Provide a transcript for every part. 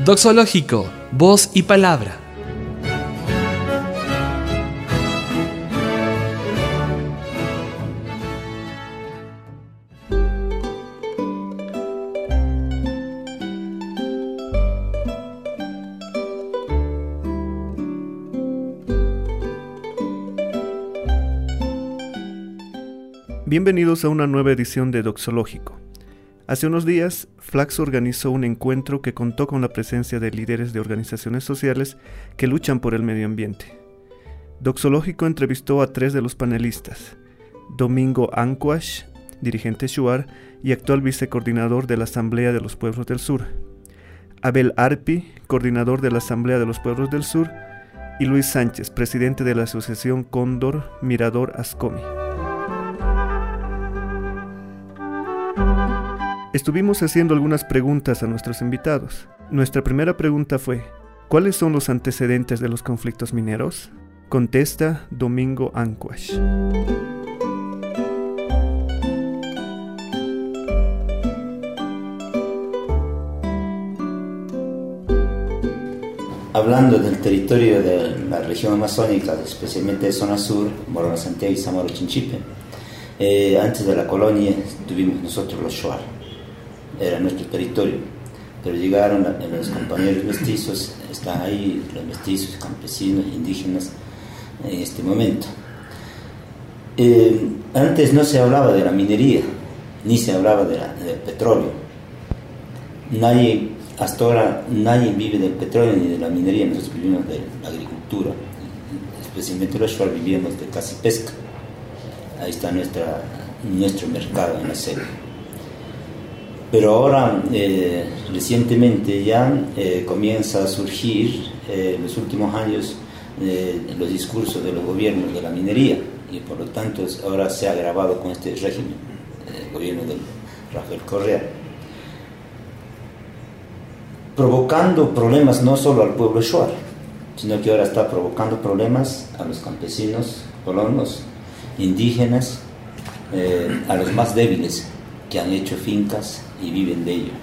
Doxológico, voz y palabra. Bienvenidos a una nueva edición de Doxológico. Hace unos días, Flaxo organizó un encuentro que contó con la presencia de líderes de organizaciones sociales que luchan por el medio ambiente. Doxológico entrevistó a 3 de los panelistas: Domingo Ancuash, dirigente Shuar y actual vicecoordinador de la Asamblea de los Pueblos del Sur; Abel Arpi, coordinador de la Asamblea de los Pueblos del Sur; y Luis Sánchez, presidente de la Asociación Cóndor Mirador Ascomi. Estuvimos haciendo algunas preguntas a nuestros invitados. Nuestra primera pregunta fue: ¿cuáles son los antecedentes de los conflictos mineros? Contesta Domingo Ancuash. Hablando del territorio de la región amazónica, especialmente de zona sur, Morona Santiago y Zamora Chinchipe, antes de la colonia tuvimos nosotros los Shuar. Era nuestro territorio, pero llegaron los compañeros mestizos, están ahí los mestizos, campesinos, indígenas en este momento. Antes no se hablaba de la minería, ni se hablaba del petróleo. Hasta ahora nadie vive del petróleo ni de la minería. Nosotros vivimos de la agricultura, especialmente los Shuar vivíamos de caza y pesca. Ahí está nuestro mercado en la selva. Pero ahora, recientemente ya comienza a surgir, en los últimos años, los discursos de los gobiernos de la minería, y por lo tanto ahora se ha agravado con este régimen, el gobierno de Rafael Correa, provocando problemas no solo al pueblo Shuar, sino que ahora está provocando problemas a los campesinos, colonos, indígenas, a los más débiles que han hecho fincas y viven de ello.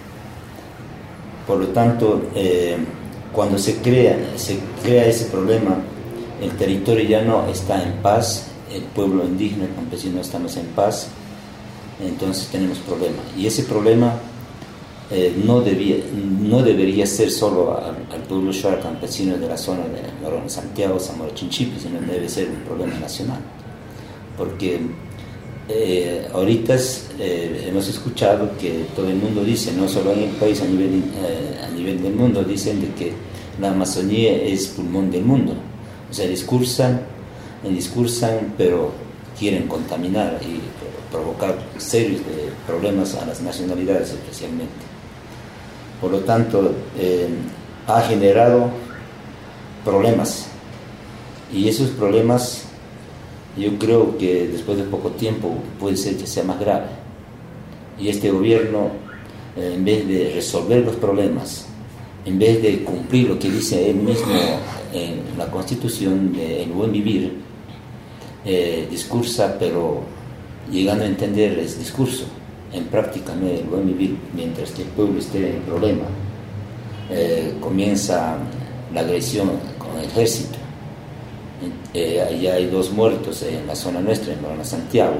Por lo tanto, cuando se crea ese problema, el territorio ya no está en paz, el pueblo indígena, el campesino, no estamos en paz, entonces tenemos problemas. Y ese problema no debería ser solo al pueblo Shuar campesino de la zona de Morona Santiago, Zamora Chinchipe, sino debe ser un problema nacional. Porque ahorita hemos escuchado que todo el mundo dice, no solo en el país, a nivel del mundo, dicen de que la Amazonía es pulmón del mundo. O sea, discursan, pero quieren contaminar y provocar serios problemas a las nacionalidades especialmente. Por lo tanto, ha generado problemas, y esos problemas yo creo que después de poco tiempo puede ser que sea más grave. Y este gobierno, en vez de resolver los problemas, en vez de cumplir lo que dice él mismo en la Constitución del buen vivir, discursa, pero llegando a entender es discurso, en práctica no es el buen vivir. Mientras que el pueblo esté en problema, comienza la agresión con el ejército. Allá hay 2 muertos en la zona nuestra, en Morona Santiago.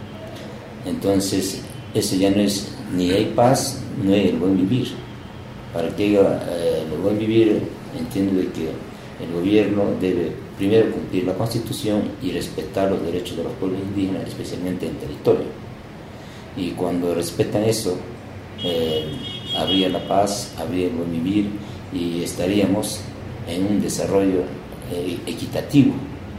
Entonces, eso ya no es, ni hay paz, no hay el buen vivir. Para que haya el buen vivir, entiendo de que el gobierno debe primero cumplir la Constitución y respetar los derechos de los pueblos indígenas, especialmente en territorio. Y cuando respetan eso, habría la paz, habría el buen vivir, y estaríamos en un desarrollo equitativo.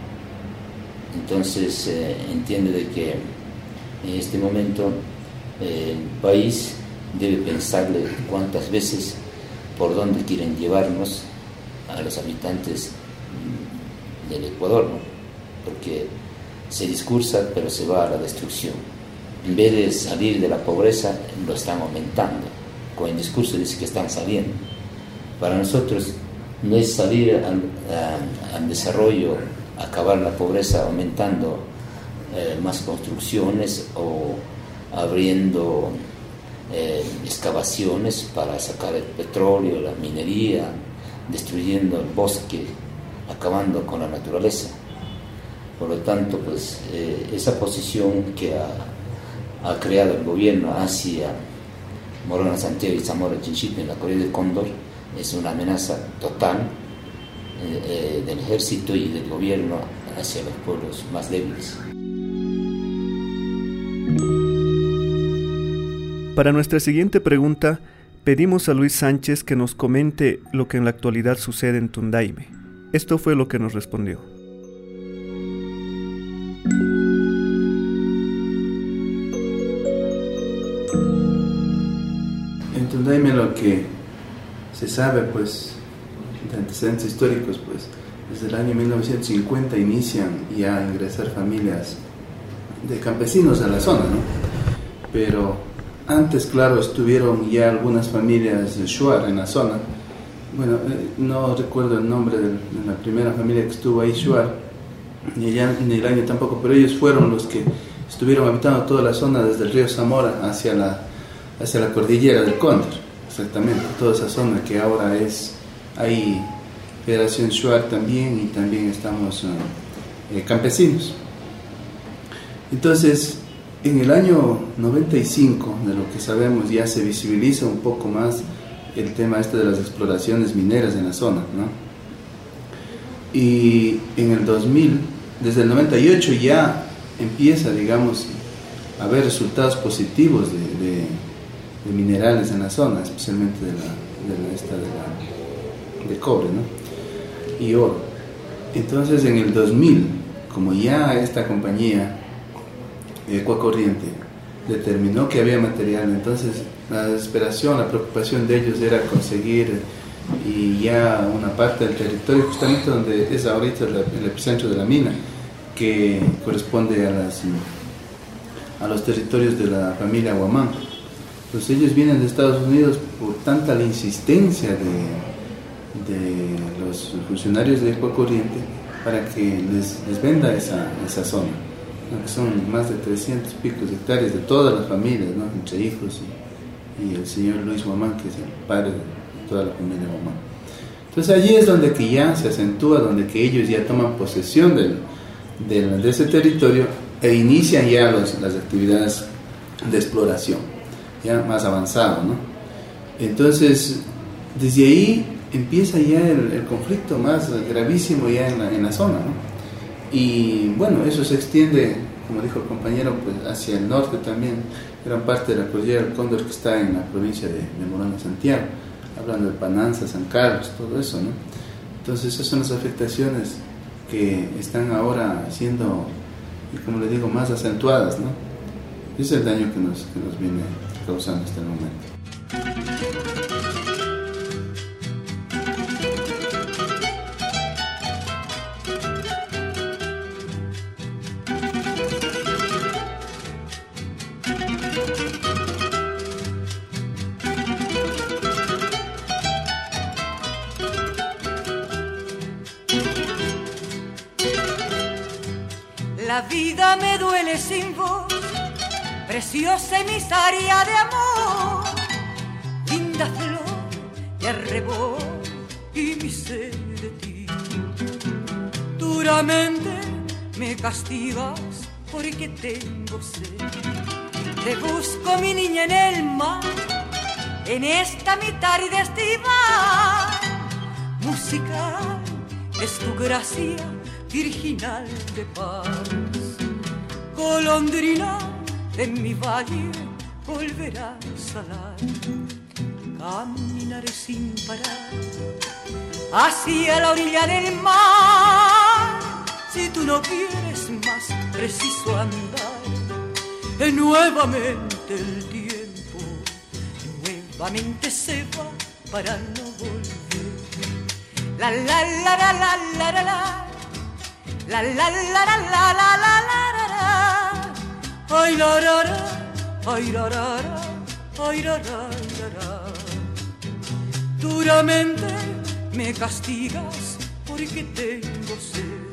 Entonces entiendo de que en este momento el país debe pensarle cuántas veces por dónde quieren llevarnos a los habitantes del Ecuador, ¿no? Porque se discursa pero se va a la destrucción. En vez de salir de la pobreza, lo están aumentando. Con el discurso dice que están saliendo. Para nosotros no es salir al desarrollo, acabar la pobreza aumentando más construcciones o abriendo excavaciones para sacar el petróleo, la minería, destruyendo el bosque, acabando con la naturaleza. Por lo tanto, pues esa posición que ha creado el gobierno hacia Morona Santiago y Zamora Chinchipe en la Correa del Cóndor es una amenaza total del ejército y del gobierno hacia los pueblos más débiles. Para nuestra siguiente pregunta, pedimos a Luis Sánchez que nos comente lo que en la actualidad sucede en Tundaime. Esto fue lo que nos respondió. En Tundaime lo que se sabe, pues, de antecedentes históricos, pues, desde el año 1950 inician ya a ingresar familias de campesinos a la zona, ¿no? Pero antes, claro, estuvieron ya algunas familias de Shuar en la zona. Bueno, no recuerdo el nombre de la primera familia que estuvo ahí, Shuar, ni el año tampoco, pero ellos fueron los que estuvieron habitando toda la zona desde el río Zamora hacia la cordillera del Cóndor, exactamente, toda esa zona que ahora es ahí Federación Shuar también, y también estamos campesinos. Entonces, en el año 95, de lo que sabemos, ya se visibiliza un poco más el tema de las exploraciones mineras en la zona, ¿no? Y en el 2000, desde el 98 ya empieza, digamos, a haber resultados positivos de minerales en la zona, especialmente de cobre, ¿no? Y oro. Entonces, en el 2000, como ya esta compañía Ecuacorriente determinó que había material, entonces la desesperación, la preocupación de ellos era conseguir y ya una parte del territorio, justamente donde es ahorita el epicentro de la mina, que corresponde a los territorios de la familia Guamán. Pues ellos vienen de Estados Unidos por tanta la insistencia de los funcionarios de Ecuacorriente para que les venda esa zona, ¿no? Que son más de 300 picos de hectáreas de todas las familias, ¿no? Entre hijos y el señor Luis Guamán, que es el padre de toda la familia Guamán. Entonces allí es donde que ya se acentúa, donde que ellos ya toman posesión de ese territorio e inician ya las actividades de exploración, ya más avanzado, ¿no? Entonces, desde ahí empieza ya el conflicto más gravísimo ya en la zona, ¿no? Y bueno, eso se extiende, como dijo el compañero, pues hacia el norte también, gran parte de la cordillera del Cóndor, que está en la provincia de Morona Santiago, hablando de Pananza, San Carlos, todo eso, ¿no? Entonces esas son las afectaciones que están ahora siendo, como le digo, más acentuadas, ¿no? Ese es el daño que nos viene causando hasta el momento. La vida me duele sin vos, preciosa emisaria de amor, linda flor de arrebol y mi sed de ti. Duramente me castigas porque tengo sed. Te busco, mi niña, en el mar, en esta mi tarde estival. Musical es tu gracia virginal de paz. Golondrina de mi valle volverás a salar. Caminaré sin parar hacia la orilla del mar. Si tú no quieres más, preciso andar. Nuevamente el tiempo nuevamente se va para no volver. La la la la la la la la. La la la la la la la la la. Ay la la la, ay la la la, ay la la la. Duramente me castigas porque tengo sed.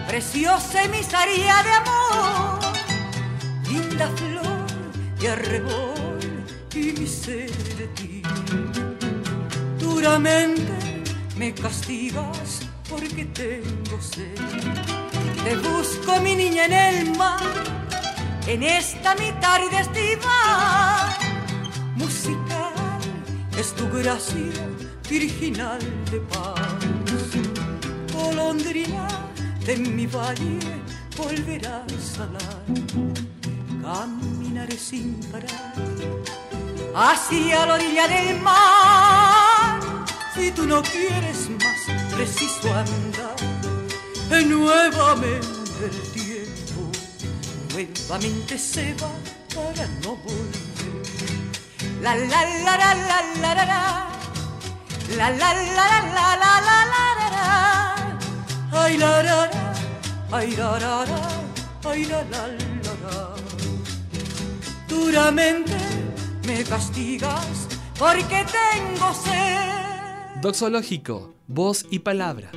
preciosa emisaria de amor, linda flor de arrebol y mi sed de ti. Duramente me castigas porque tengo sed. Te busco, mi niña, en el mar, en esta mi tarde estival. Musical es tu gracia virginal de paz. Golondrina de mi valle volverás a alar. Caminaré sin parar hacia la orilla del mar. Si tú no quieres más, preciso andar. Nuevamente el tiempo nuevamente se va para no volver. La la la la la la la la la la la la la la la. Ay la la la, ay la la la, ay la la la. Duramente me castigas porque tengo sed. Doxológico, voz y palabra.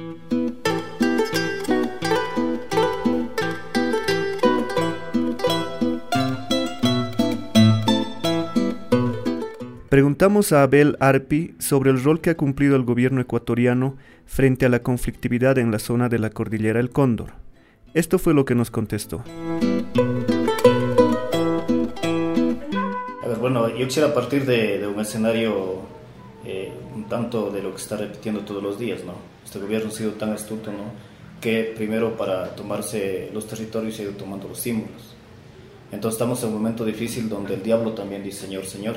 Preguntamos a Abel Arpi sobre el rol que ha cumplido el gobierno ecuatoriano frente a la conflictividad en la zona de la Cordillera del Cóndor. Esto fue lo que nos contestó. A ver, bueno, yo quisiera partir de un escenario un tanto de lo que se está repitiendo todos los días, ¿no? Este gobierno ha sido tan astuto, ¿no?, que primero para tomarse los territorios se ha ido tomando los símbolos. Entonces estamos en un momento difícil donde el diablo también dice Señor, Señor.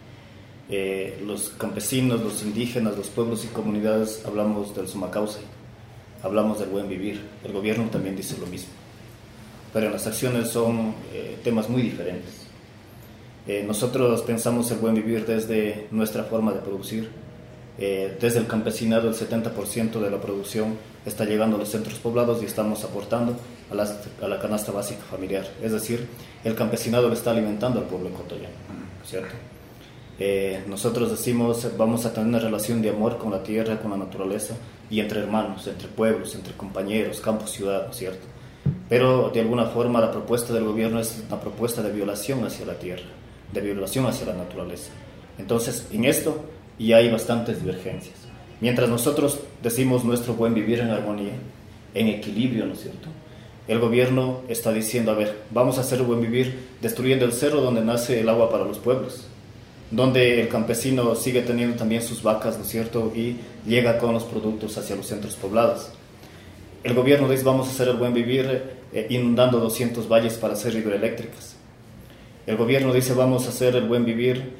Los campesinos, los indígenas, los pueblos y comunidades hablamos del suma causa, hablamos del buen vivir. El gobierno también dice lo mismo, pero en las acciones son temas muy diferentes. Nosotros pensamos el buen vivir desde nuestra forma de producir. Desde el campesinado el 70% de la producción está llegando a los centros poblados y estamos aportando a la canasta básica familiar. Es decir, el campesinado le está alimentando al pueblo ecuatoriano, ¿cierto? Nosotros decimos vamos a tener una relación de amor con la tierra, con la naturaleza y entre hermanos, entre pueblos, entre compañeros, campos, ciudad, ¿cierto? Pero de alguna forma la propuesta del gobierno es una propuesta de violación hacia la tierra, de violación hacia la naturaleza. Entonces, en esto ya hay bastantes divergencias. Mientras nosotros decimos nuestro buen vivir en armonía, en equilibrio, ¿no es cierto?, el gobierno está diciendo, a ver, vamos a hacer el buen vivir destruyendo el cerro donde nace el agua para los pueblos, donde el campesino sigue teniendo también sus vacas, ¿no es cierto?, y llega con los productos hacia los centros poblados. El gobierno dice, vamos a hacer el buen vivir inundando 200 valles para hacer hidroeléctricas. El gobierno dice, vamos a hacer el buen vivir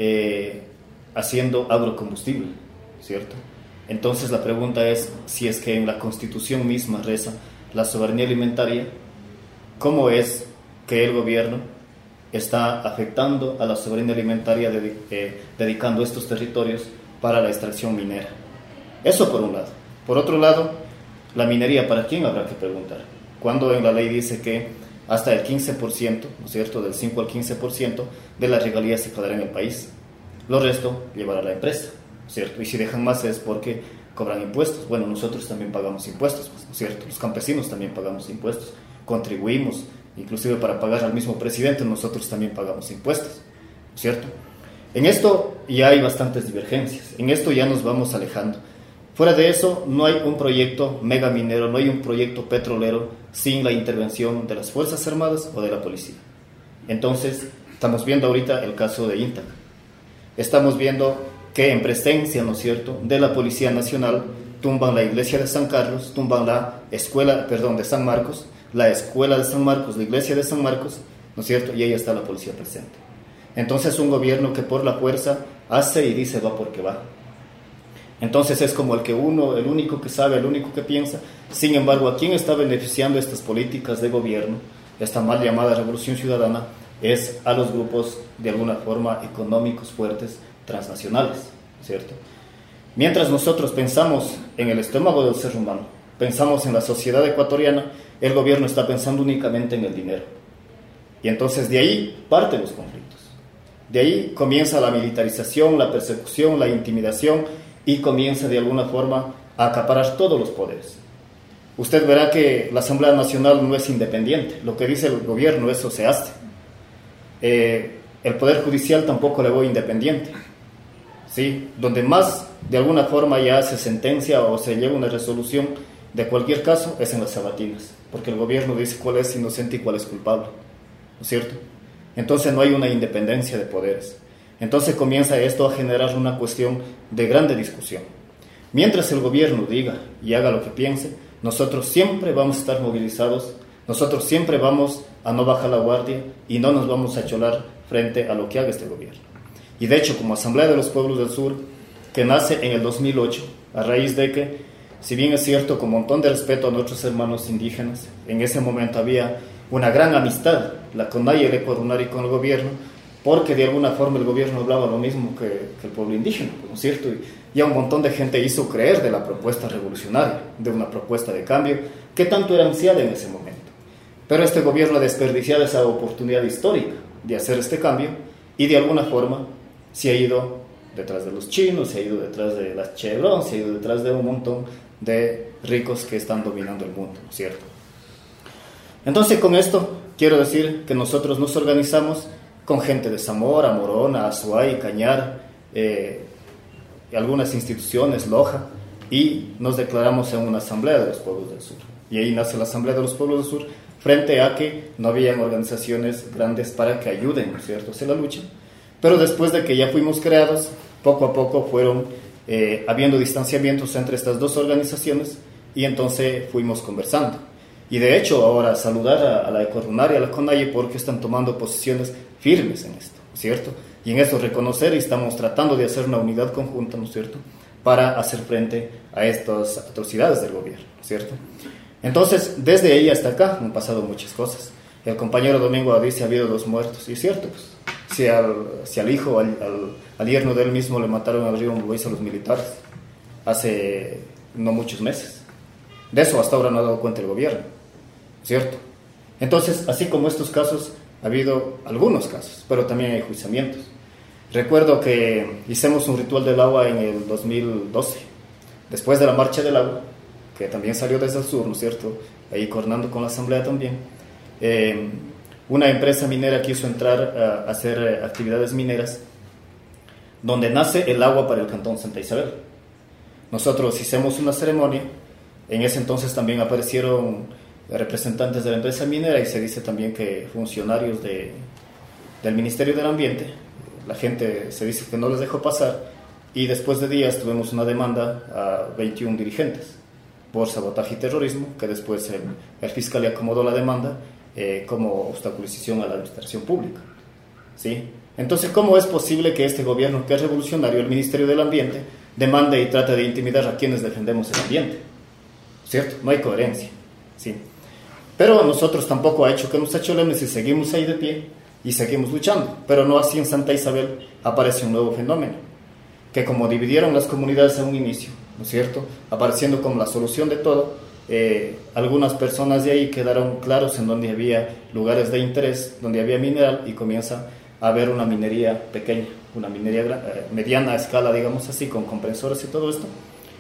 haciendo agrocombustible, ¿cierto? Entonces la pregunta es, si es que en la Constitución misma reza la soberanía alimentaria, ¿cómo es que el gobierno está afectando a la soberanía alimentaria dedicando estos territorios para la extracción minera? Eso por un lado. Por otro lado, la minería, ¿para quién habrá que preguntar? Cuando en la ley dice que hasta el 15%, ¿no es cierto?, del 5 al 15% de las regalías se quedará en el país. Lo resto llevará a la empresa, ¿cierto? Y si dejan más es porque cobran impuestos. Bueno, nosotros también pagamos impuestos, ¿no es cierto? Los campesinos también pagamos impuestos, contribuimos, inclusive para pagar al mismo presidente nosotros también pagamos impuestos, ¿cierto? En esto ya hay bastantes divergencias, en esto ya nos vamos alejando. Fuera de eso, no hay un proyecto mega minero, no hay un proyecto petrolero sin la intervención de las Fuerzas Armadas o de la policía. Entonces, estamos viendo ahorita el caso de Intac. Estamos viendo que en presencia, ¿no es cierto?, de la Policía Nacional, tumban la iglesia de San Carlos, tumban la escuela, de San Marcos, la escuela de San Marcos, la iglesia de San Marcos, ¿no es cierto?, y ahí está la policía presente. Entonces, un gobierno que por la fuerza hace y dice va porque va. Entonces es como el único que sabe, el único que piensa. Sin embargo, ¿a quién está beneficiando estas políticas de gobierno, esta mal llamada revolución ciudadana? Es a los grupos de alguna forma económicos fuertes, transnacionales, ¿cierto? Mientras nosotros pensamos en el estómago del ser humano, pensamos en la sociedad ecuatoriana, el gobierno está pensando únicamente en el dinero. Y entonces de ahí parten los conflictos. De ahí comienza la militarización, la persecución, la intimidación, y comienza de alguna forma a acaparar todos los poderes. usted verá que la Asamblea Nacional no es independiente. Lo que dice el gobierno, eso se hace. El Poder Judicial tampoco le veo independiente. ¿Sí? Donde más, de alguna forma, ya se sentencia o se lleva una resolución de cualquier caso es en las sabatinas, porque el gobierno dice cuál es inocente y cuál es culpable, ¿no es cierto? Entonces no hay una independencia de poderes. Entonces comienza esto a generar una cuestión de grande discusión. Mientras el gobierno diga y haga lo que piense, nosotros siempre vamos a estar movilizados, nosotros siempre vamos a no bajar la guardia y no nos vamos a cholar frente a lo que haga este gobierno. Y de hecho, como Asamblea de los Pueblos del Sur, que nace en el 2008, a raíz de que, si bien es cierto, con un montón de respeto a nuestros hermanos indígenas, en ese momento había una gran amistad, la CONAIE y el ECORUNARI con el gobierno, porque de alguna forma el gobierno hablaba lo mismo que el pueblo indígena, ¿no es cierto? Y a un montón de gente hizo creer de la propuesta revolucionaria, de una propuesta de cambio, que tanto era ansiada en ese momento. Pero este gobierno ha desperdiciado esa oportunidad histórica de hacer este cambio y de alguna forma se ha ido detrás de los chinos, se ha ido detrás de las Chevron, se ha ido detrás de un montón de ricos que están dominando el mundo, ¿no es cierto? Entonces, con esto quiero decir que nosotros nos organizamos con gente de Zamora, Morona, Azuay, Cañar, algunas instituciones, Loja, y nos declaramos en una Asamblea de los Pueblos del Sur. Y ahí nace la Asamblea de los Pueblos del Sur, frente a que no habían organizaciones grandes para que ayuden, ¿no es cierto?, hacia la lucha. Pero después de que ya fuimos creados, poco a poco fueron habiendo distanciamientos entre estas dos organizaciones y entonces fuimos conversando. Y de hecho ahora saludar a la ECORUNARI y a la CONAIE porque están tomando posiciones firmes en esto, ¿no es cierto? Y en eso reconocer y estamos tratando de hacer una unidad conjunta, ¿no es cierto?, para hacer frente a estas atrocidades del gobierno, ¿no es cierto? Entonces, desde ahí hasta acá han pasado muchas cosas. El compañero Domingo dice ha habido 2 muertos, y es cierto, pues. Si al hijo, al yerno de él mismo le mataron al río Muluiza a los militares hace no muchos meses. De eso hasta ahora no ha dado cuenta el gobierno, ¿cierto? Entonces, así como estos casos, ha habido algunos casos, pero también hay enjuiciamientos. Recuerdo que hicimos un ritual del agua en el 2012, después de la Marcha del Agua, que también salió desde el sur, ¿no es cierto?, ahí coordinando con la Asamblea también. Una empresa minera quiso entrar a hacer actividades mineras donde nace el agua para el cantón Santa Isabel. Nosotros hicimos una ceremonia, en ese entonces también aparecieron representantes de la empresa minera y se dice también que funcionarios del Ministerio del Ambiente. La gente se dice que no les dejó pasar y después de días tuvimos una demanda a 21 dirigentes por sabotaje y terrorismo, que después el fiscal le acomodó la demanda como obstaculización a la administración pública, ¿sí? Entonces, ¿cómo es posible que este gobierno, que es revolucionario, el Ministerio del Ambiente, demande y trate de intimidar a quienes defendemos el ambiente? ¿Cierto? No hay coherencia, ¿sí? Pero nosotros tampoco ha hecho que nos acholemos y seguimos ahí de pie y seguimos luchando. Pero no así en Santa Isabel aparece un nuevo fenómeno, que como dividieron las comunidades a un inicio, ¿no es cierto?, apareciendo como la solución de todo, algunas personas de ahí quedaron claros en donde había lugares de interés, donde había mineral, y comienza a haber una minería pequeña, una minería mediana a escala, digamos así, con compresores y todo esto,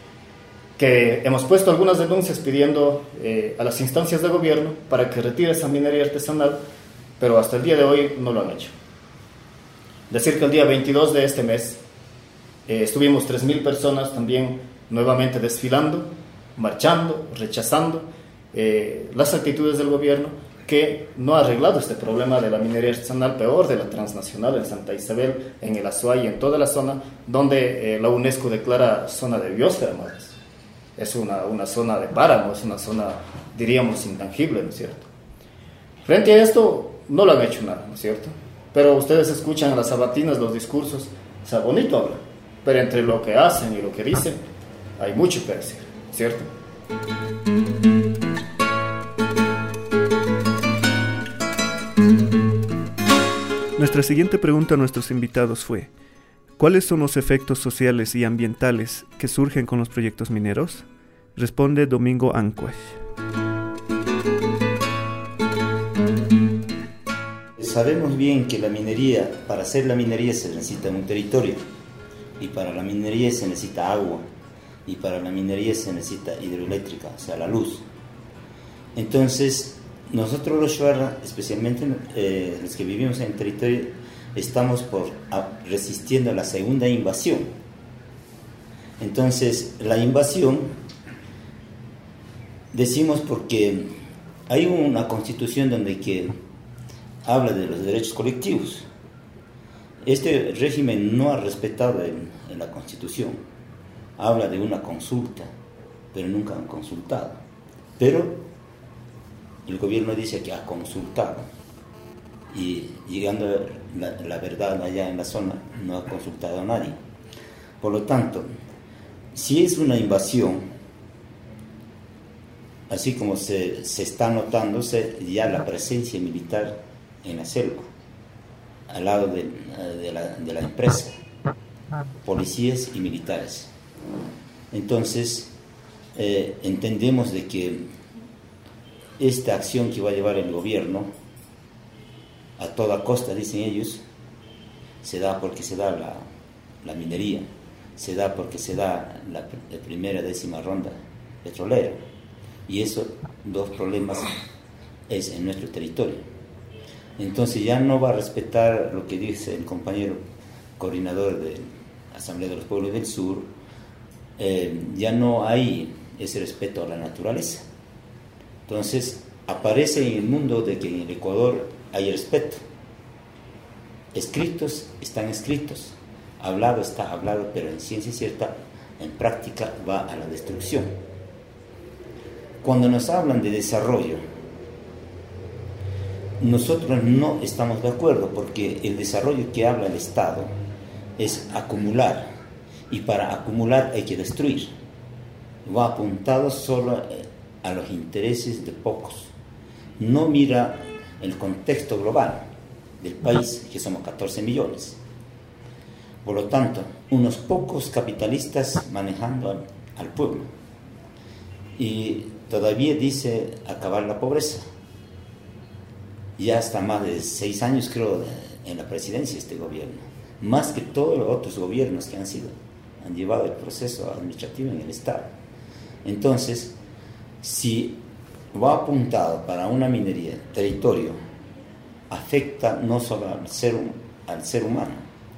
que hemos puesto algunas denuncias pidiendo a las instancias de gobierno para que retire esa minería artesanal, pero hasta el día de hoy no lo han hecho. Decir que el día 22 de este mes estuvimos 3.000 personas también nuevamente desfilando, marchando, rechazando las actitudes del gobierno, que no ha arreglado este problema de la minería artesanal, peor de la transnacional en Santa Isabel, en el Azuay y en toda la zona donde la UNESCO declara zona de biosfera, madres. Es una zona de páramo, es una zona, diríamos, intangible, ¿no es cierto? Frente a esto no lo han hecho nada, ¿no es cierto? Pero ustedes escuchan a las sabatinas los discursos, o sea, bonito hablan, pero entre lo que hacen y lo que dicen hay mucho que decir, ¿cierto? Nuestra siguiente pregunta a nuestros invitados fue: ¿cuáles son los efectos sociales y ambientales que surgen con los proyectos mineros? Responde Domingo Ancuach. Sabemos bien que la minería, para hacer la minería se necesita un territorio, y para la minería se necesita agua, y para la minería se necesita hidroeléctrica, o sea, la luz. Entonces, nosotros los Shuar, especialmente los que vivimos en el territorio, estamos resistiendo a la segunda invasión. Entonces, la invasión, decimos porque hay una constitución donde que habla de los derechos colectivos. Este régimen no ha respetado en la constitución. Habla de una consulta, pero nunca han consultado. Pero el gobierno dice que ha consultado. Y llegando la verdad allá en la zona, no ha consultado a nadie. Por lo tanto, si es una invasión, así como se está notándose ya la presencia militar en la selva, al lado de la empresa, policías y militares. Entonces, entendemos de que esta acción que va a llevar el gobierno, a toda costa, dicen ellos, se da porque se da la minería, se da porque se da la primera 10ª ronda petrolera. Y eso, dos problemas es en nuestro territorio. Entonces ya no va a respetar lo que dice el compañero coordinador de la Asamblea de los Pueblos del Sur. Ya no hay ese respeto a la naturaleza. Entonces aparece en el mundo de que en el Ecuador hay respeto. Escritos están escritos, hablado está hablado, pero en ciencia cierta, en práctica va a la destrucción. Cuando nos hablan de desarrollo, nosotros no estamos de acuerdo, porque el desarrollo que habla el Estado es acumular, y para acumular hay que destruir. Va apuntado solo a los intereses de pocos. No mira el contexto global del país, que somos 14 millones. Por lo tanto, unos pocos capitalistas manejando al pueblo. Y todavía dice acabar la pobreza. Ya está más de 6 años, creo, en la presidencia este gobierno. Más que todos los otros gobiernos que han llevado el proceso administrativo en el Estado. Entonces, si va apuntado para una minería, territorio, afecta no solo al ser humano,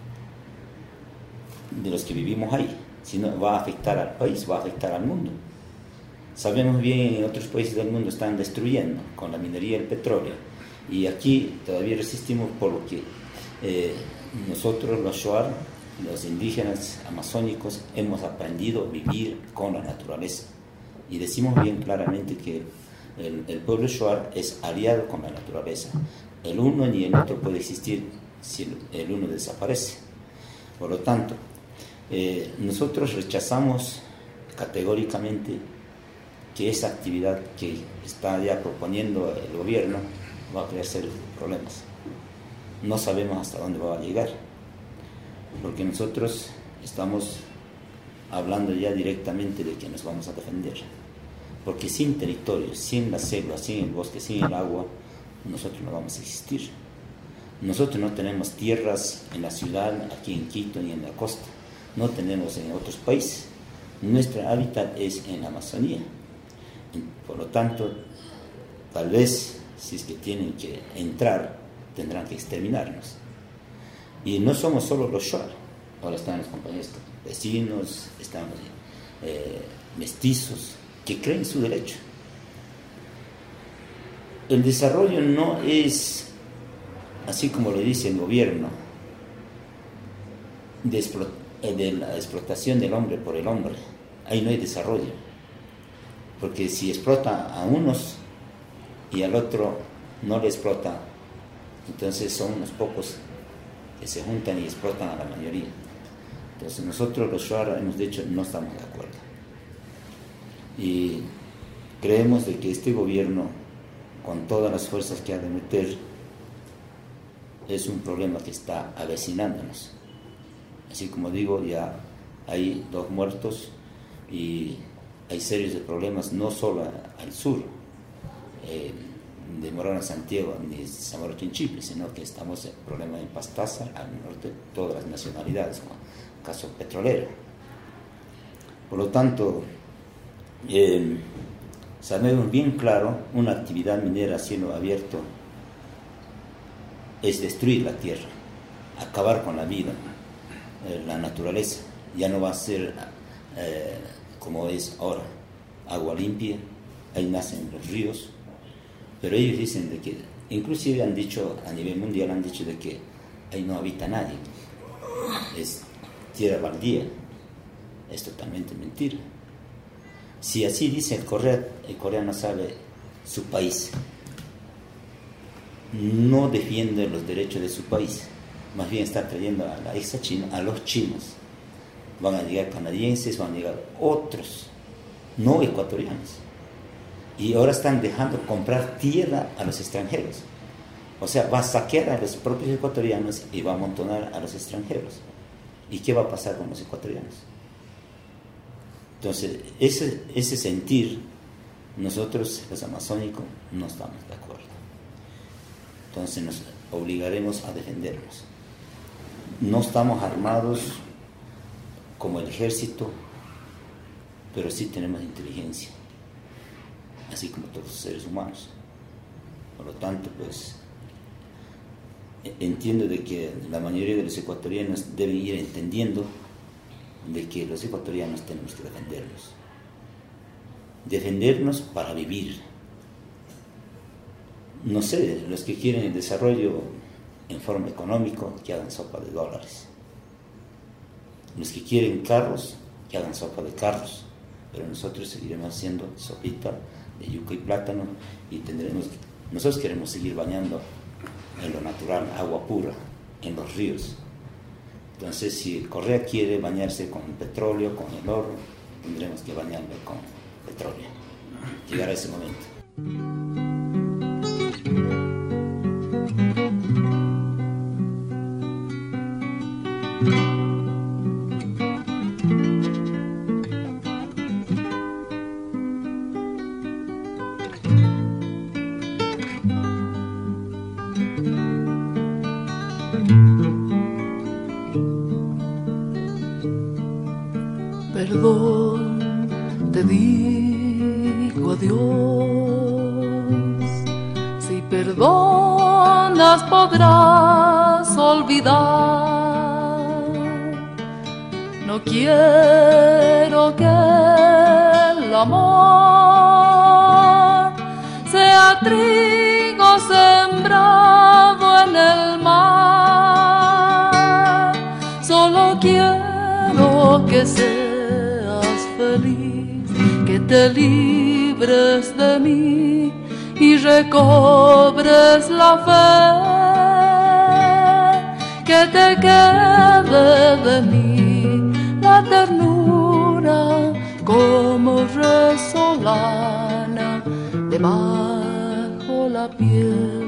de los que vivimos ahí, sino va a afectar al país, va a afectar al mundo. Sabemos bien, en otros países del mundo están destruyendo con la minería del petróleo, y aquí todavía resistimos, por lo que nosotros los Shuar, los indígenas amazónicos, hemos aprendido a vivir con la naturaleza, y decimos bien claramente que el pueblo Shuar es aliado con la naturaleza. El uno ni el otro puede existir si el uno desaparece. Por lo tanto, nosotros rechazamos categóricamente que esa actividad que está ya proponiendo el gobierno va a crear serios problemas. No sabemos hasta dónde va a llegar, porque nosotros estamos hablando ya directamente de que nos vamos a defender, porque sin territorio, sin la selva, sin el bosque, sin el agua, nosotros no vamos a existir. Nosotros no tenemos tierras en la ciudad, aquí en Quito, ni en la costa, no tenemos en otros países. Nuestro hábitat es en la Amazonía. Por lo tanto, tal vez, si es que tienen que entrar, tendrán que exterminarnos. Y no somos solo los Shuar, ahora están los compañeros vecinos, están mestizos, que creen su derecho. El desarrollo no es, así como lo dice el gobierno, de la explotación del hombre por el hombre. Ahí no hay desarrollo, porque si explota a unos y al otro no le explota, entonces son unos pocos que se juntan y explotan a la mayoría. Entonces nosotros los Shuar hemos dicho no estamos de acuerdo, y creemos de que este gobierno, con todas las fuerzas que ha de meter, es un problema que está avecinándonos. Así como digo, ya hay 2 muertos y hay serios de problemas, no solo al sur de Morona, Santiago, ni San Martín, Chipre, sino que estamos en problemas en Pastaza, al norte, todas las nacionalidades, como el caso petrolero. Por lo tanto, Sabemos bien claro, una actividad minera a cielo abierto es destruir la tierra, acabar con la vida, la naturaleza. Ya no va a ser como es ahora, agua limpia, ahí nacen los ríos, pero ellos dicen de que, inclusive han dicho, a nivel mundial han dicho de que ahí no habita nadie, es tierra baldía. Es totalmente mentira. Si así dice el coreano sabe su país, no defiende los derechos de su país, más bien está trayendo a la ex China, a los chinos. Van a llegar canadienses, van a llegar otros, no ecuatorianos. Y ahora están dejando comprar tierra a los extranjeros. O sea, va a saquear a los propios ecuatorianos y va a amontonar a los extranjeros. ¿Y qué va a pasar con los ecuatorianos? Entonces, ese sentir, nosotros los amazónicos no estamos de acuerdo. Entonces nos obligaremos a defendernos. No estamos armados como el ejército, pero sí tenemos inteligencia, así como todos los seres humanos. Por lo tanto, pues, entiendo de que la mayoría de los ecuatorianos deben ir entendiendo de que los ecuatorianos tenemos que defendernos para vivir. No sé, los que quieren el desarrollo en forma económica, que hagan sopa de dólares. Los que quieren carros, que hagan sopa de carros. Pero nosotros seguiremos haciendo sopita de yuca y plátano y nosotros queremos seguir bañando en lo natural, agua pura, en los ríos. Entonces, si Correa quiere bañarse con petróleo, con el oro, tendremos que bañarlo con petróleo. Llegará ese momento. Perdón, te digo adiós. Si perdonas podrás olvidar. No quiero que el amor sea trigo sembrado en el mar. Solo quiero que seas feliz, que te libres de mí y recobres la fe, que te quede de mí la ternura como resolana debajo la piel.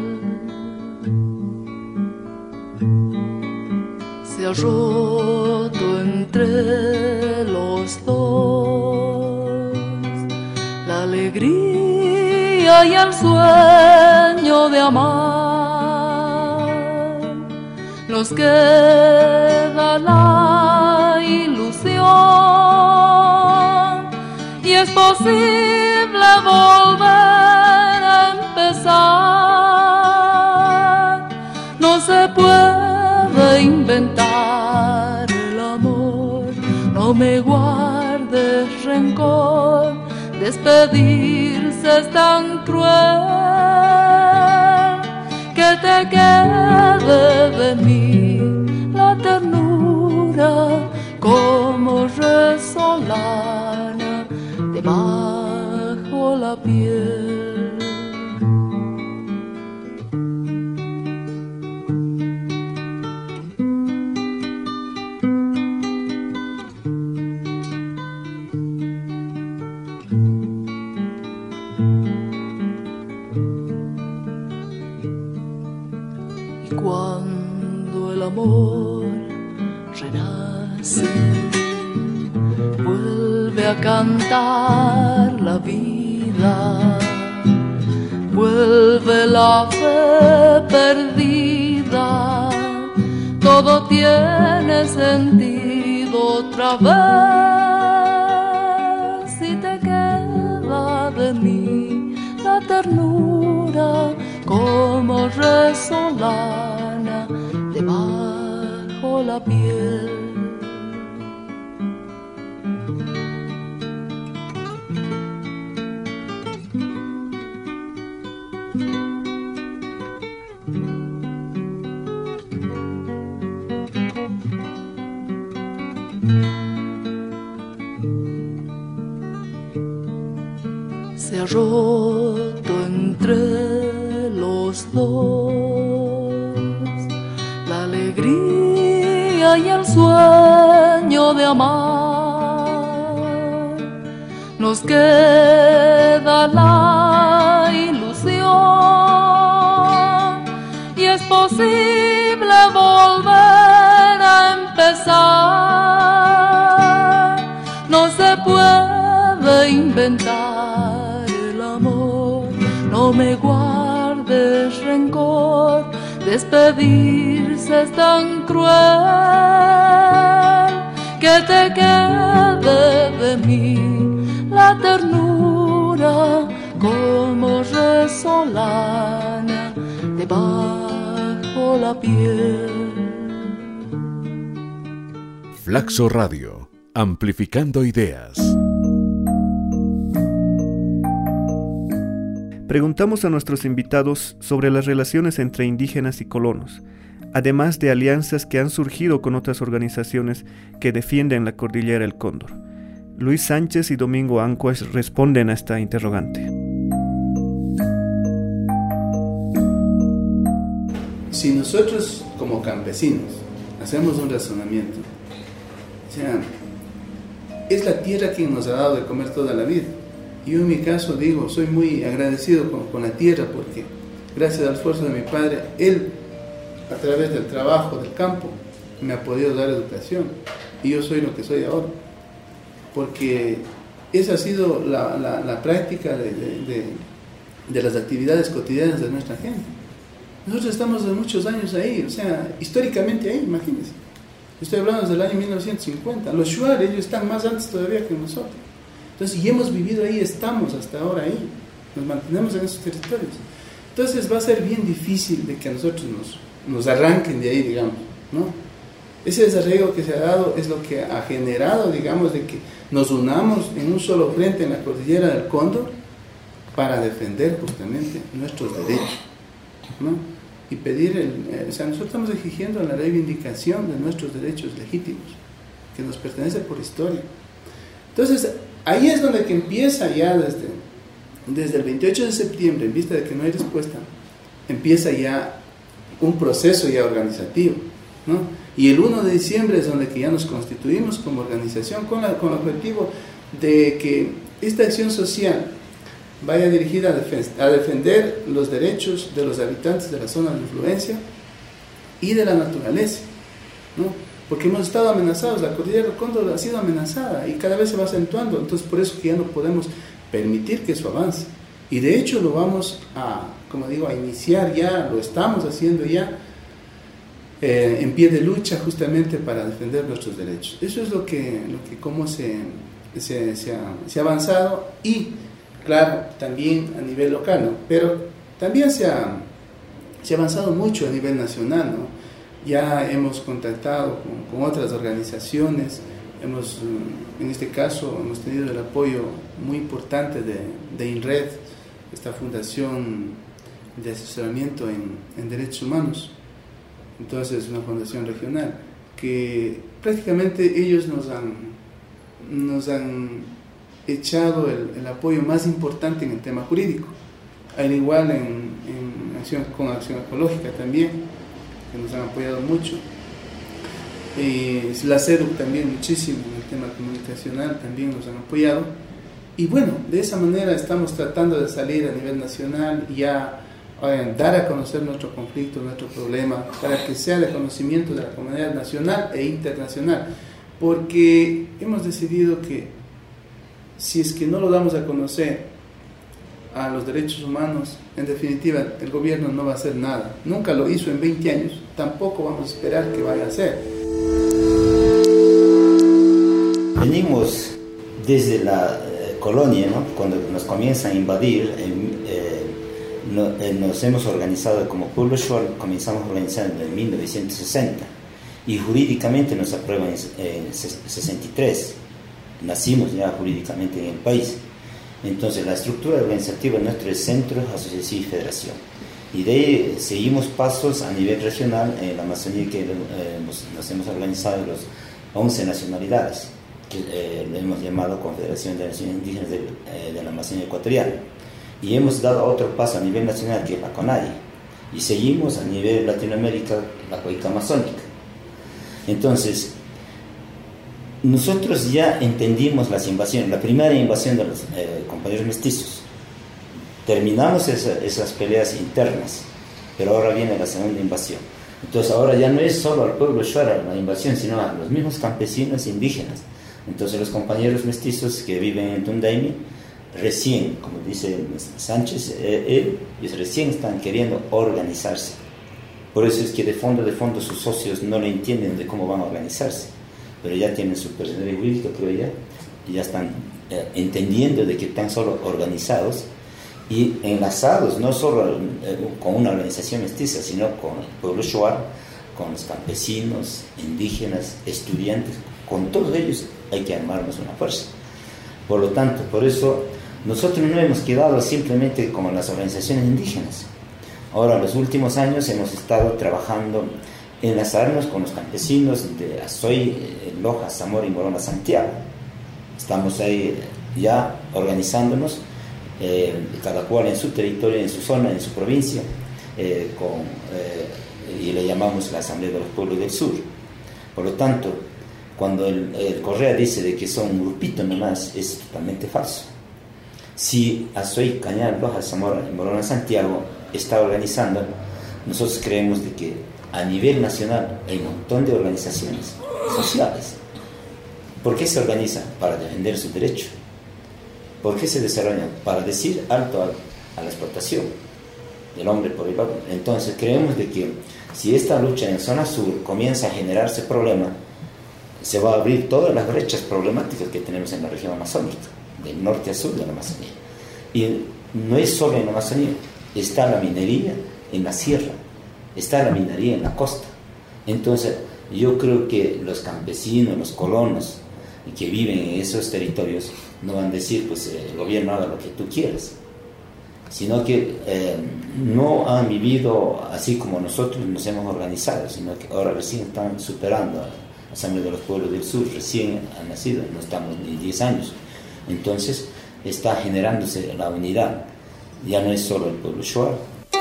Se ha roto entre los dos la alegría y el sueño de amar. Nos queda la ilusión y es posible volver a empezar. No se puede inventar el amor, no me guardes rencor, despedirse es tan cruel, que te quede de mí la ternura como resolana debajo la piel. Cuando el amor renace, vuelve a cantar la vida, vuelve la fe perdida, todo tiene sentido otra vez, si te queda de mí ternura como resolana debajo la piel. Se ha roto entre los dos la alegría y el sueño de amar. Nos queda la ilusión y es posible volver a empezar. No se puede inventar el amor, no me guardes rencor, despedirse es tan cruel, que te quede de mí la ternura como resolana debajo la piel. Flaxo Radio, amplificando ideas. Preguntamos a nuestros invitados sobre las relaciones entre indígenas y colonos, además de alianzas que han surgido con otras organizaciones que defienden la cordillera del Cóndor. Luis Sánchez y Domingo Ancuas responden a esta interrogante. Si nosotros como campesinos hacemos un razonamiento, o sea, es la tierra quien nos ha dado de comer toda la vida. Yo en mi caso digo, soy muy agradecido con la tierra porque gracias al esfuerzo de mi padre, él a través del trabajo del campo me ha podido dar educación y yo soy lo que soy ahora, porque esa ha sido la práctica de las actividades cotidianas de nuestra gente. Nosotros estamos de muchos años ahí, o sea, históricamente ahí, imagínense. Estoy hablando desde el año 1950. Los Shuar, ellos están más antes todavía que nosotros. Entonces, y hemos vivido ahí, estamos hasta ahora ahí, nos mantenemos en esos territorios. Entonces va a ser bien difícil de que a nosotros nos arranquen de ahí, digamos, ¿no? Ese desarraigo que se ha dado es lo que ha generado, digamos, de que nos unamos en un solo frente en la cordillera del Cóndor para defender justamente nuestros derechos, ¿no? Y pedir, o sea, nosotros estamos exigiendo la reivindicación de nuestros derechos legítimos, que nos pertenecen por historia. Entonces, ahí es donde que empieza ya desde el 28 de septiembre, en vista de que no hay respuesta, empieza ya un proceso ya organizativo, ¿no? Y el 1 de diciembre es donde que ya nos constituimos como organización con el objetivo de que esta acción social vaya dirigida a defender los derechos de los habitantes de la zona de influencia y de la naturaleza, ¿no? Porque hemos estado amenazados, la cordillera del Cóndor ha sido amenazada y cada vez se va acentuando, entonces por eso que ya no podemos permitir que eso avance. Y de hecho lo vamos a, como digo, a iniciar ya, lo estamos haciendo ya, en pie de lucha justamente para defender nuestros derechos. Eso es lo que cómo se ha avanzado y, claro, también a nivel local, ¿no? Pero también se ha avanzado mucho a nivel nacional, ¿no? Ya hemos contactado con otras organizaciones, en este caso hemos tenido el apoyo muy importante de INRED, esta fundación de asesoramiento en derechos humanos. Entonces, una fundación regional que prácticamente ellos nos han echado el apoyo más importante en el tema jurídico, al igual con acción ecológica también, que nos han apoyado mucho. La CEDUC también muchísimo en el tema comunicacional, también nos han apoyado. Y bueno, de esa manera estamos tratando de salir a nivel nacional y ya dar a conocer nuestro conflicto, nuestro problema, para que sea de conocimiento de la comunidad nacional e internacional. Porque hemos decidido que si es que no lo damos a conocer a los derechos humanos, en definitiva el gobierno no va a hacer nada. Nunca lo hizo en 20 años, tampoco vamos a esperar que vaya a hacer. Venimos desde la colonia, ¿no? Cuando nos comienzan a invadir nos hemos organizado como pueblo shuar, comenzamos organizando en 1960 y jurídicamente nos aprueban en 63. Nacimos ya jurídicamente en el país. Entonces la estructura organizativa nuestro es centro, asociación y federación. Y de ahí seguimos pasos a nivel regional en la Amazonía, que nos hemos organizado los 11 nacionalidades, que lo hemos llamado Confederación de Naciones Indígenas de la Amazonía Ecuatoriana. Y hemos dado otro paso a nivel nacional, que es la CONADI. Y seguimos a nivel Latinoamérica, la COICA Amazónica. Entonces, nosotros ya entendimos las invasiones, la primera invasión de los compañeros mestizos. Terminamos esas peleas internas, pero ahora viene la segunda invasión. Entonces ahora ya no es solo al pueblo shuar la invasión, sino a los mismos campesinos indígenas. Entonces los compañeros mestizos que viven en Tundaimi, recién, como dice Sánchez, ellos recién están queriendo organizarse. Por eso es que de fondo sus socios no lo entienden de cómo van a organizarse, pero ya tienen su personalidad jurídica, creo ya, y ya están entendiendo de que están solo organizados y enlazados, no solo con una organización mestiza, sino con el pueblo shuar, con los campesinos, indígenas, estudiantes, con todos ellos hay que armarnos una fuerza. Por lo tanto, por eso nosotros no hemos quedado simplemente como las organizaciones indígenas. Ahora, en los últimos años hemos estado trabajando en enlazarnos con los campesinos de Azoy, Loja, Zamora y Morona, Santiago. Estamos ahí ya organizándonos, cada cual en su territorio, en su zona, en su provincia, y le llamamos la Asamblea de los Pueblos del Sur. Por lo tanto, cuando el Correa dice de que son un grupito nomás, es totalmente falso. Si Azoy, Cañar, Loja, Zamora y Morona, Santiago está organizando, nosotros creemos de que a nivel nacional hay un montón de organizaciones sociales. ¿Por qué se organizan? Para defender sus derechos. ¿Por qué se desarrollan? Para decir alto a la explotación del hombre por el hombre. Entonces creemos de que si esta lucha en zona sur comienza a generarse problema, se va a abrir todas las brechas problemáticas que tenemos en la región amazónica, del norte a sur de la Amazonía. Y no es solo en la Amazonía, está la minería en la sierra, está la minería en la costa. Entonces yo creo que los campesinos, los colonos que viven en esos territorios no van a decir, pues el gobierno haga lo que tú quieras, sino que no han vivido así como nosotros nos hemos organizado, sino que ahora recién están superando a la Asamblea de los Pueblos del Sur, recién han nacido, no estamos ni 10 años. Entonces está generándose la unidad, ya no es solo el pueblo shuar.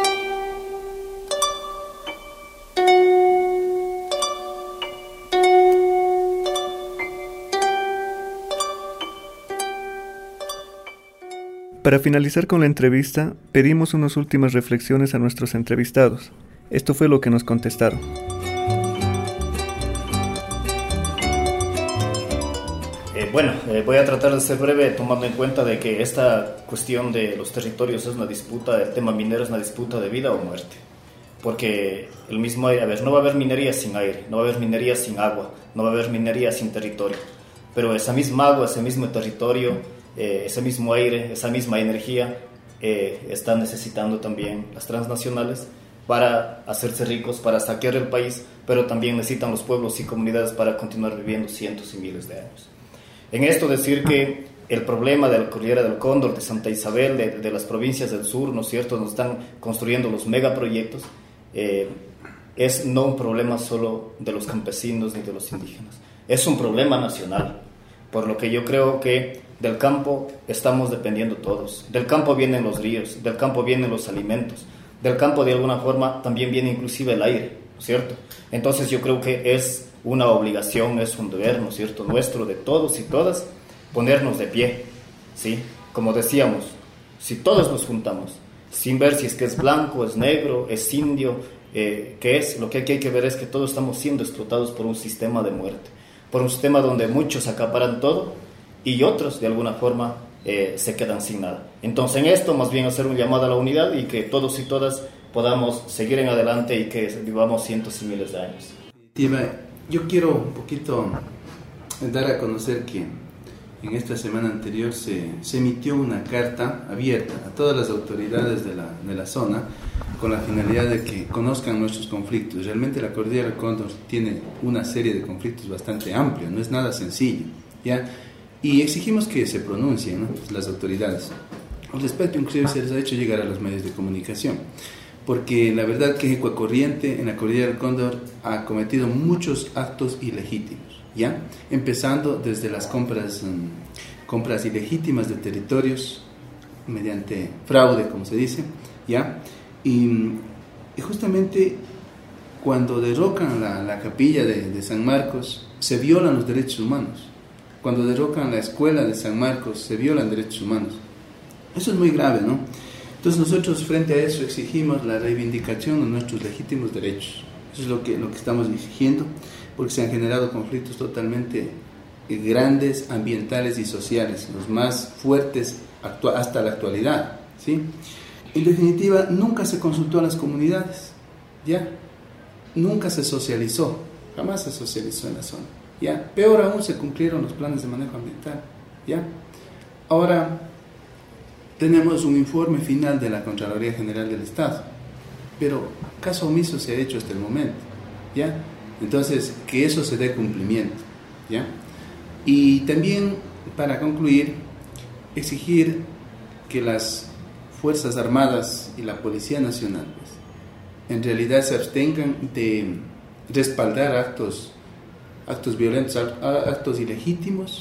Para finalizar con la entrevista, pedimos unas últimas reflexiones a nuestros entrevistados. Esto fue lo que nos contestaron. Voy a tratar de ser breve, tomando en cuenta de que esta cuestión de los territorios es una disputa, el tema minero es una disputa de vida o muerte. Porque el mismo aire, no va a haber minería sin aire, no va a haber minería sin agua, no va a haber minería sin territorio. Pero esa misma agua, ese mismo territorio, ese mismo aire, esa misma energía, están necesitando también las transnacionales para hacerse ricos, para saquear el país, pero también necesitan los pueblos y comunidades para continuar viviendo cientos y miles de años. En esto decir que el problema de la Cordillera del Cóndor, de Santa Isabel, de las provincias del sur, ¿no es cierto?, donde están construyendo los megaproyectos, es no un problema solo de los campesinos ni de los indígenas, es un problema nacional, por lo que yo creo que del campo estamos dependiendo todos. Del campo vienen los ríos, del campo vienen los alimentos, del campo de alguna forma también viene inclusive el aire, ¿no es cierto? Entonces yo creo que es una obligación, es un deber, ¿no es cierto?, nuestro, de todos y todas, ponernos de pie, ¿sí? Como decíamos, si todos nos juntamos, sin ver si es que es blanco, es negro, es indio, ¿qué es? Lo que hay que ver es que todos estamos siendo explotados por un sistema de muerte, por un sistema donde muchos acaparan todo y otros de alguna forma se quedan sin nada. Entonces en esto más bien hacer un llamado a la unidad y que todos y todas podamos seguir en adelante y que vivamos cientos y miles de años. Yo quiero un poquito dar a conocer que en esta semana anterior se emitió una carta abierta a todas las autoridades de la zona con la finalidad de que conozcan nuestros conflictos. Realmente la Cordillera del Cóndor tiene una serie de conflictos bastante amplia, no es nada sencillo, ¿ya? Y exigimos que se pronuncien, ¿no?, las autoridades. Al respecto, inclusive se les ha hecho llegar a los medios de comunicación, porque la verdad que Ecuacorriente en la Cordillera del Cóndor ha cometido muchos actos ilegítimos, ¿ya? Empezando desde las compras ilegítimas de territorios mediante fraude, como se dice, ¿ya? Y justamente cuando derrocan la capilla de San Marcos, se violan los derechos humanos. Cuando derrocan la escuela de San Marcos, se violan derechos humanos. Eso es muy grave, ¿no? Entonces nosotros frente a eso exigimos la reivindicación de nuestros legítimos derechos. Eso es lo que estamos exigiendo, porque se han generado conflictos totalmente grandes, ambientales y sociales, los más fuertes hasta la actualidad, ¿sí? En definitiva, nunca se consultó a las comunidades, ¿ya? Nunca se socializó, jamás se socializó en la zona, ¿ya? Peor aún, se cumplieron los planes de manejo ambiental, ¿ya? Ahora tenemos un informe final de la Contraloría General del Estado, pero caso omiso se ha hecho hasta el momento, ¿ya? Entonces, que eso se dé cumplimiento, ¿ya? Y también, para concluir, exigir que las Fuerzas Armadas y la Policía Nacional, pues, en realidad se abstengan de respaldar actos violentos, actos ilegítimos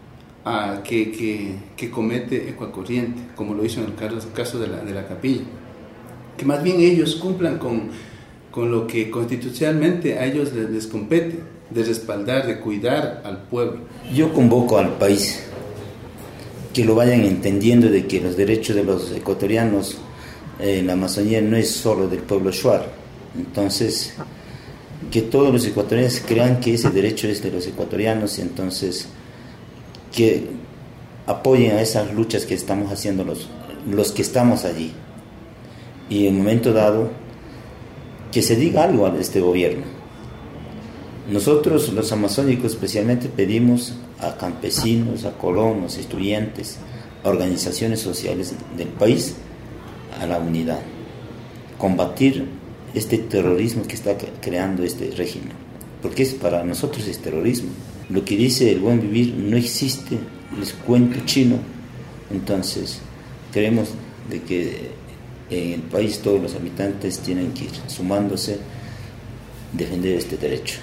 que comete Ecuacorriente, como lo hizo en el caso de la capilla. Que más bien ellos cumplan con lo que constitucionalmente a ellos les compete, de respaldar, de cuidar al pueblo. Yo convoco al país que lo vayan entendiendo de que los derechos de los ecuatorianos en la Amazonía no es solo del pueblo shuar. Entonces, que todos los ecuatorianos crean que ese derecho es de los ecuatorianos, y entonces que apoyen a esas luchas que estamos haciendo los que estamos allí. Y en un momento dado, que se diga algo a este gobierno. Nosotros, los amazónicos, especialmente pedimos a campesinos, a colonos, estudiantes, a organizaciones sociales del país, a la unidad. Combatir este terrorismo que está creando este régimen. Porque para nosotros es terrorismo. Lo que dice el buen vivir no existe, es cuento chino. Entonces, creemos de que en el país todos los habitantes tienen que ir sumándose, defender este derecho.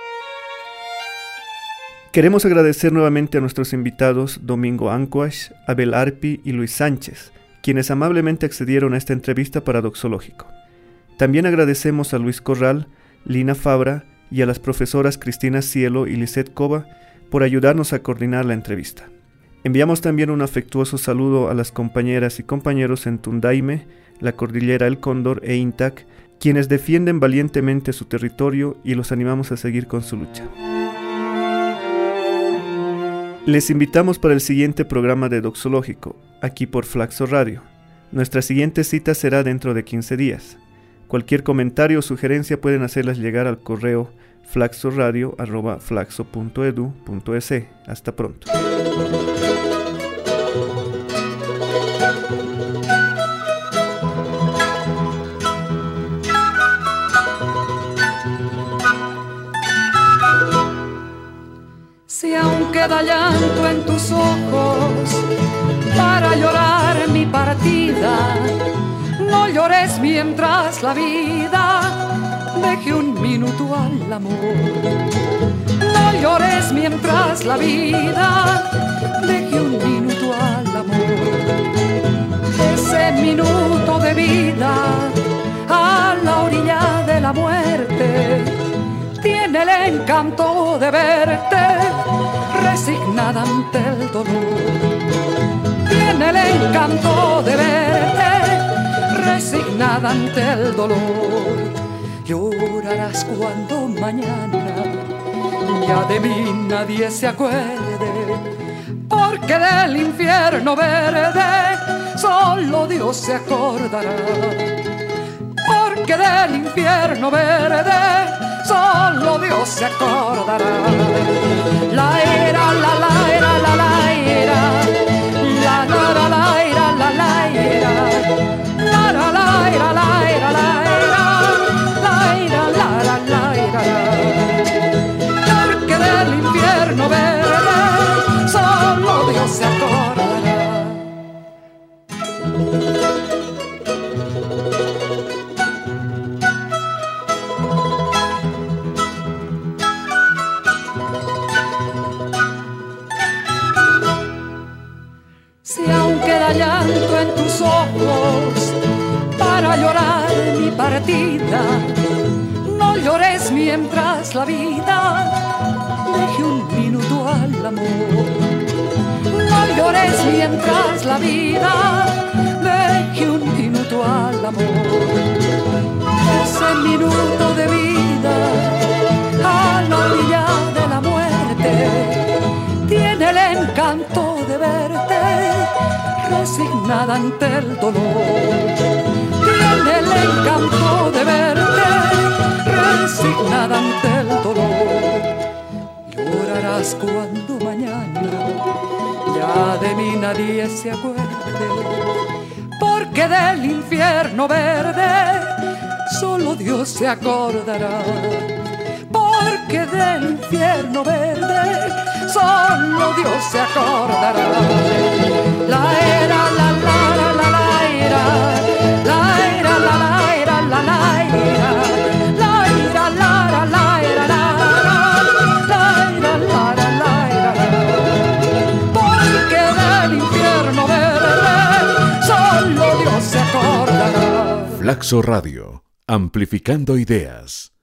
Queremos agradecer nuevamente a nuestros invitados Domingo Ancuash, Abel Arpi y Luis Sánchez, quienes amablemente accedieron a esta entrevista para Doxológico. También agradecemos a Luis Corral, Lina Fabra y a las profesoras Cristina Cielo y Lisette Cova por ayudarnos a coordinar la entrevista. Enviamos también un afectuoso saludo a las compañeras y compañeros en Tundaime, la Cordillera del Cóndor e Intac, quienes defienden valientemente su territorio, y los animamos a seguir con su lucha. Les invitamos para el siguiente programa de Doxológico, aquí por Flaxo Radio. Nuestra siguiente cita será dentro de 15 días. Cualquier comentario o sugerencia pueden hacerlas llegar al correo flaxoradio@flaxo.edu.es. Hasta pronto. Si aún queda llanto en tus ojos para llorar mi partida, no llores mientras la vida deje un minuto al amor. No llores mientras la vida deje un minuto al amor. Ese minuto de vida a la orilla de la muerte tiene el encanto de verte resignada ante el dolor. Tiene el encanto de verte resignada ante el dolor. Llorarás cuando mañana ya de mí nadie se acuerde, porque del infierno verde solo Dios se acordará. Porque del infierno verde solo Dios se acordará. La era, la era, la Porque del infierno verde solo Dios se acordará. Si aún queda llanto en tus ojos para llorar mi partida, no llores mientras la vida deje un minuto al amor. No llores mientras la vida deje un minuto al amor. Ese minuto de vida a la orilla de la muerte tiene el encanto de verte resignada ante el dolor. Tiene el encanto de verte resignada ante el dolor. Llorarás cuando mañana ya de mí nadie se acuerde, porque del infierno verde solo Dios se acordará. Porque del infierno verde solo Dios se acordará. La era, la la la la la era, la era, la la era, la la era, la era, la la la era, la era, la la la era. Porque del infierno verde solo Dios se acordará. Flaxo Radio, amplificando ideas.